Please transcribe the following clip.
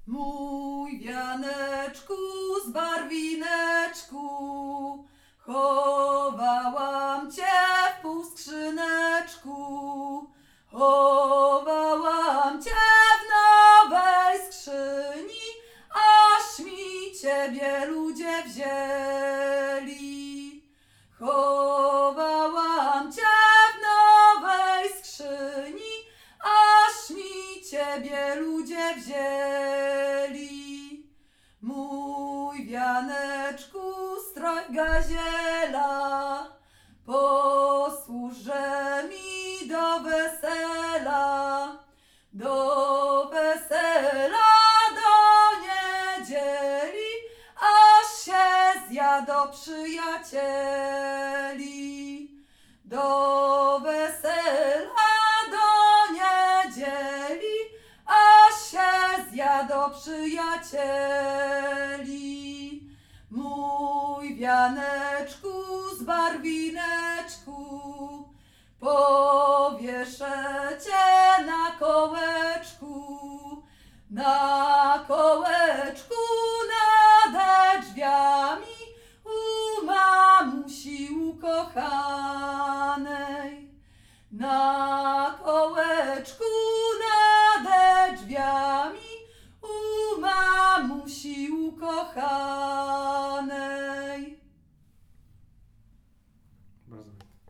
Mój wianeczku z barwineczku, chowałam cię w półskrzyneczku, chowałam cię w nowej skrzyni, aż mi ciebie ludzie wzięli. Chowałam cię w nowej skrzyni, aż mi ciebie ludzie wzięli. Mój wianeczku, stroj gaziela, posłuży mi do wesela, do niedzieli, aż się zjadą przyjacieli. Do wesela, do niedzieli, aż się zjadą przyjacieli. Mój wianeczku z barwineczku, powieszę cię na kołeczku, na kołeczku.